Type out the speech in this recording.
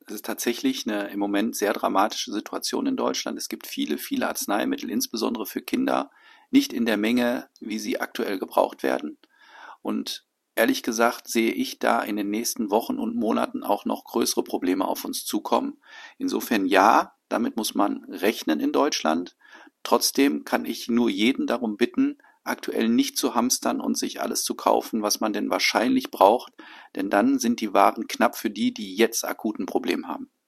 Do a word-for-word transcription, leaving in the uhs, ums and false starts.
Es ist tatsächlich eine im Moment sehr dramatische Situation in Deutschland. Es gibt viele, viele Arzneimittel, insbesondere für Kinder, nicht in der Menge, wie sie aktuell gebraucht werden. Und ehrlich gesagt sehe ich da in den nächsten Wochen und Monaten auch noch größere Probleme auf uns zukommen. Insofern ja, damit muss man rechnen in Deutschland. Trotzdem kann ich nur jeden darum bitten, aktuell nicht zu hamstern und sich alles zu kaufen, was man denn wahrscheinlich braucht, denn dann sind die Waren knapp für die, die jetzt akut ein Problem haben.